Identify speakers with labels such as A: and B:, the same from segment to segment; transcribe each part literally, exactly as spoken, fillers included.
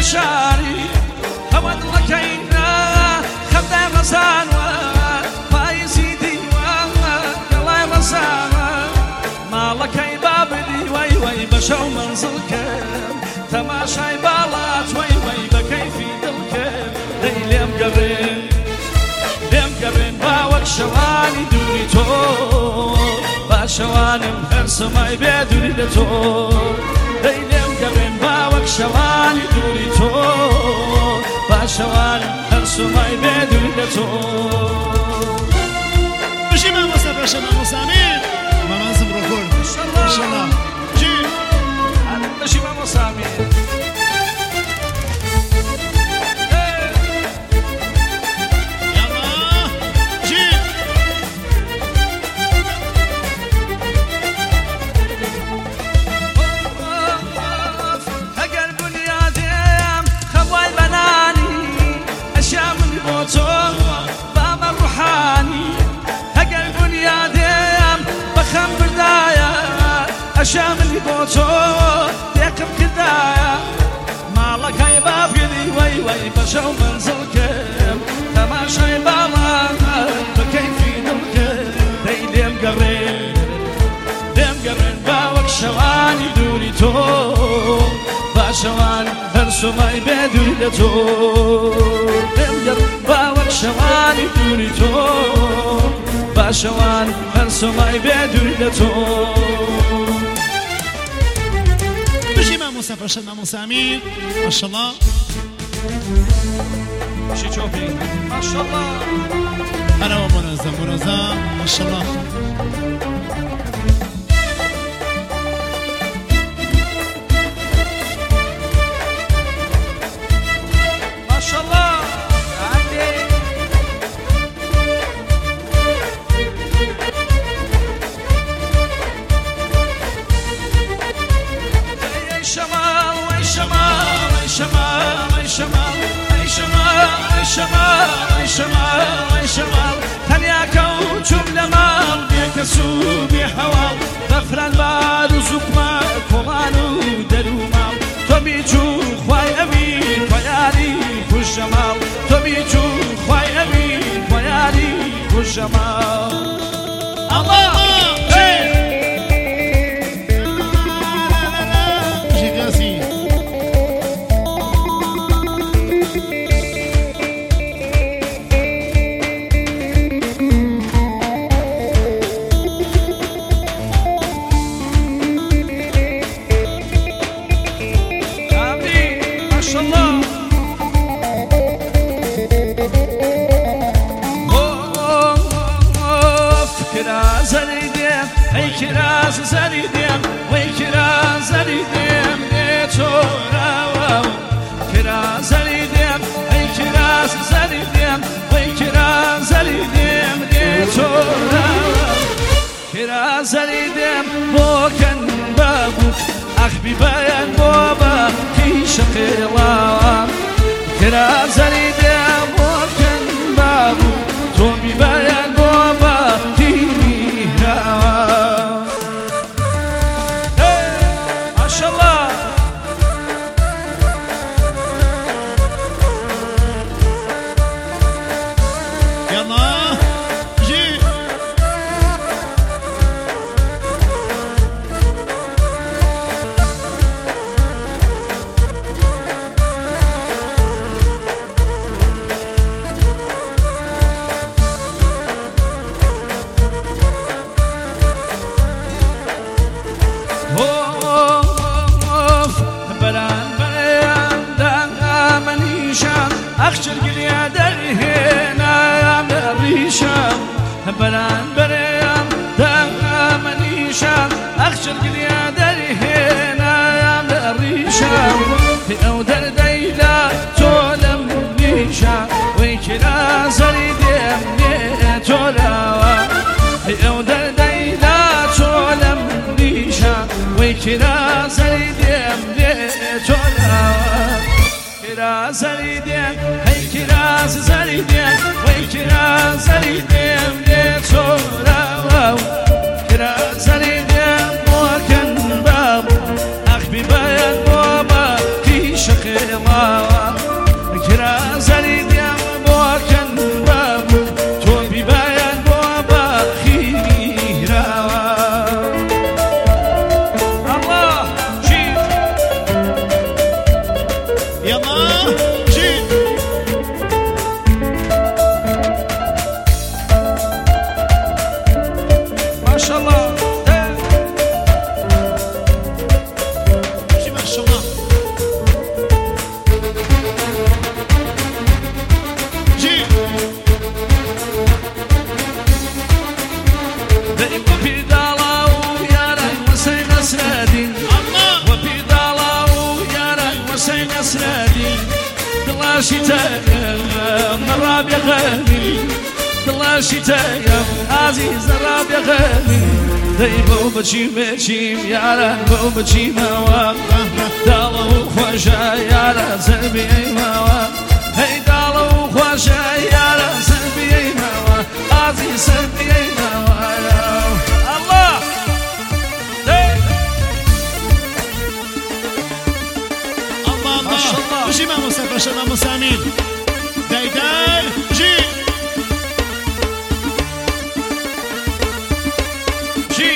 A: شاری هەوە دڵەکەینا خەمدای ڕەزانوە پاییزی دیوە گەڵای ڕەزانە ماڵەکەی بابلی وەی وەی بە شەو مەنزڵ کرد تەماشای باڵات وەی وەی بە کەیفی دڵ کرد دەی لێم گەڕێن لێم گەڕێن باوەک شەوانی دووری تۆ باشەوانم هەر سەمای بێ دووری لە تۆ دەی لێم گەڕێن باوەک شەوانی دووری تۆ باشەوانم هەر سەمای بێ دووری لە تۆ
B: بشی مامۆستا باشە مامۆسامیر مامانزم ڕۆکۆر ئینشەڵڵا جی
A: بشی مامۆسامیر بابا روحاني هقل بنيادم بخم بداية أشامل بوتو يكب كداية مالك هاي باب يدي وي وي بشو منزلكم تماشي بالا بكيفي نلكم دي ليم قرين ليم قرين باوك شواني دوري تو باشوان هرسو ماي بدوري لتو ليم قرين باوك شواني دوري تو باشوان هرسو ماي بدوري لتو
B: بشي مامۆستا باشە مامۆسامیر ماشەڵڵا
A: شي تشوفي ما شاء الله
B: هەرەوە منەزەم منەزەم ماشەڵڵا
A: ما شاء الله عندي اي شمال وي شمال اي شمال اي شمال اي شمال اي شمال اي شمال اي شمال تنيا كوتشم لمال بيك سوبي حوال غفران بار وزكما كولانو درومال تبيجو خواي امين خيالي والجمال تبيجو خواي امين خيالي والجمال الله ای کراز زریدیم وی کراز زریدیم نیتورم کراز زریدیم ای کراز زریدیم وی کراز زریدیم نیتورم کراز زریدیم بوکن بابوک اخبی بیان بابا کیش خیلام کراز زریدیم بوکن بابوک تو بی بیان بابا أخشر قليا درهنا يا مريشام بران بريام دامنيشام أخشر قليا درهنا يا مريشام في أودر ديلا تولم نيشام ويكرا زريديم نيتولا في أودر ديلا تولم نيشام ويكرا زريديم نيتولا كراز زريدين هي كراز زريدين وي كراز زريدين ليتورا كراز زريدين موكن باب أخبي بيان بابا كي شخيما تايم نراب يا غالي دلاشي تايم عزيز نراب يا غالي دايبو بچي بچي يارا بو بچي موا دالو خوشا يارا سربي موا هي دالو خوشا يارا سربي موا عزيز سربي موا الله
B: الله الله جي ما مصطفى شباب مسامين دايدار جي
A: جي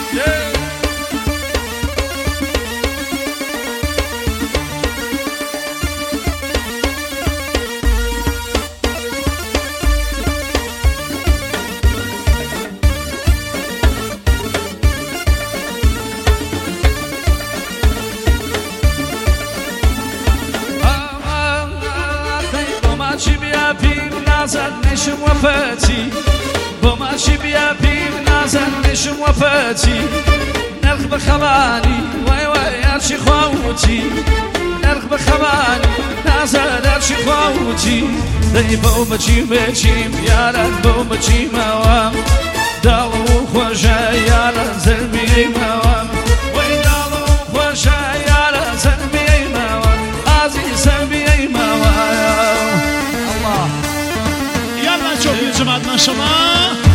A: نازل نشم وفاتي بماشي بيا بيب نازل نشم وفاتي نرخ بخباني واي واي ارشي خواوتي نرخ بخباني نازل ارشي خواوتي دايبو بچي بچي يارا بو بچي موام دالو خوشا يارا زربي موام واي دالو خوشا يارا زربي موام عزيز زربي موام
B: شوف يا جماعة ما شاء الله